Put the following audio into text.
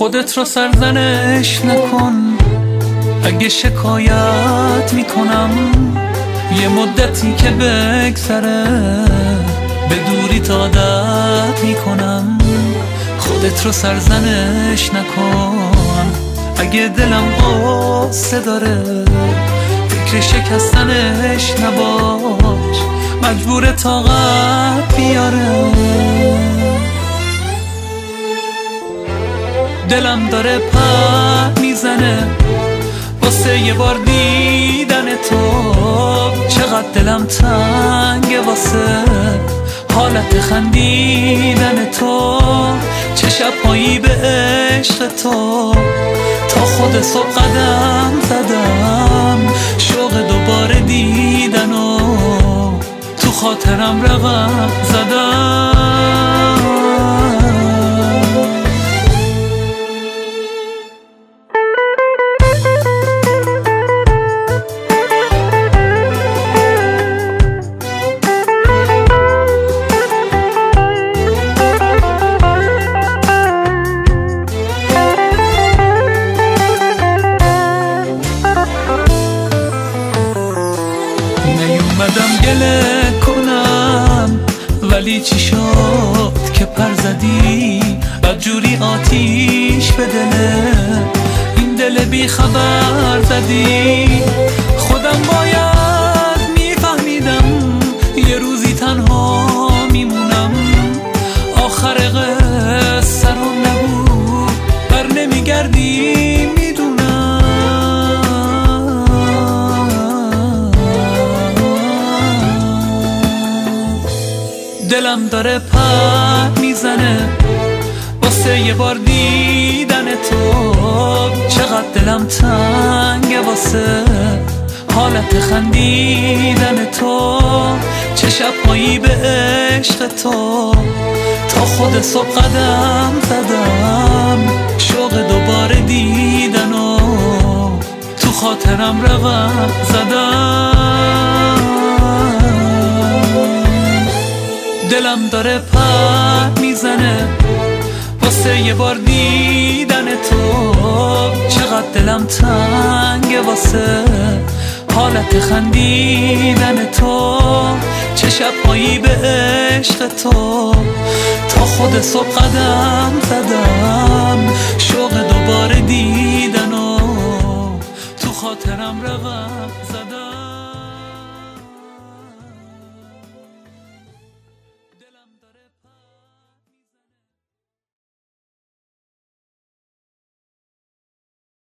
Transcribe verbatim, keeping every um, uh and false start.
خودت رو سرزنش نکن، اگه شکایت میکنم یه مدتی که بگذره به دوریت عادت میکنم. خودت رو سرزنش نکن، اگه دلم قصه داره فکر شکستنش نباش، مجبور طاقت بیاره. دلم داره پر میزنه واسه یه بار دیدن تو، چقدر دلم تنگه واسه حالت خندیدن تو. چه شب‌هایی به عشق تو تا خود صبح قدم زدم، شوق دوباره دیدن و تو خاطرم رقم زدم. نیومدم گله کنم ولی چی شد که پر زدی، بدجوری آتیش به دله این دل بی خبر زدی. خودم باید میفهمیدم یه روزی تنها میمونم، آخر قصه رو نبود بر نمیگردی. دلم داره پر میزنه واسه یه بار دیدن تو، چقدر دلم تنگه واسه حالت خندیدن تو. چه شب‌هایی به عشق تو تا خود صبح قدم زدم، شوق دوباره دیدن و تو خاطرم رقم زدم. دلم داره پر میزنه واسه یه بار دیدن تو، چقدر دلم تنگه واسه حالت خندیدن تو. چه شب‌هایی به عشق تو تا خود صبح قدم زدم، شوق دوباره دیدن و تو خاطرم رقم زدم.